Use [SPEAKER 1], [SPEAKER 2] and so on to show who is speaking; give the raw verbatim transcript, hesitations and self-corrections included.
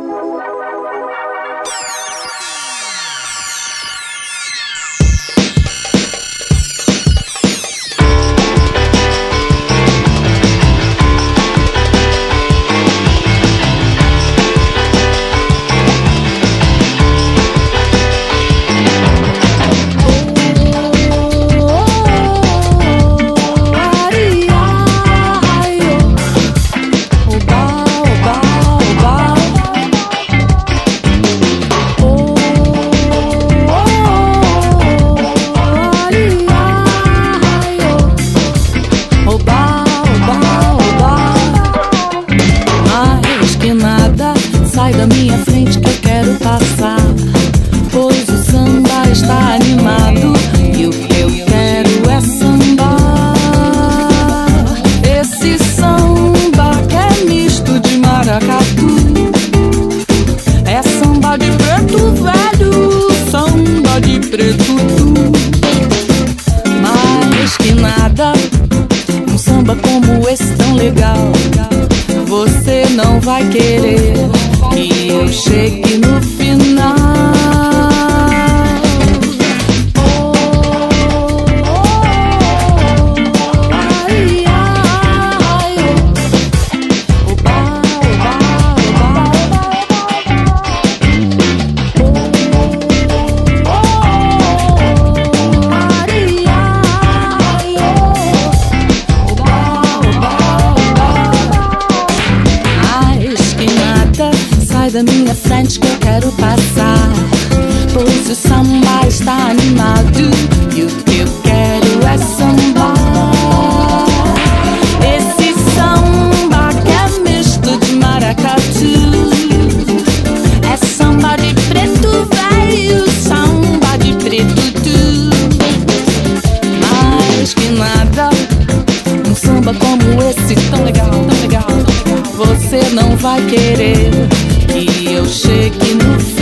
[SPEAKER 1] Sai da minha frente que eu quero passar, pois o samba está animado e o que eu quero é sambar. Esse samba que é misto de maracatu, é samba de preto velho, samba de preto tu. Mais que nada, um samba como esse tão legal, você não vai querer que eu chegue no final. Oh, oh, oh, ai, ai, oh, oba, oba, oba, oh, oh, ai, ai, oh, oba, oba, oba. Mais que nada, sai da minha frente que eu quero passar, pois o samba está animado e o que eu quero é sambar. Esse samba que é misto de maracatu, é samba de preto velho, samba de preto tu. Mais que nada, um samba como esse tão legal, tão legal, tão legal, você não vai querer que eu chegue no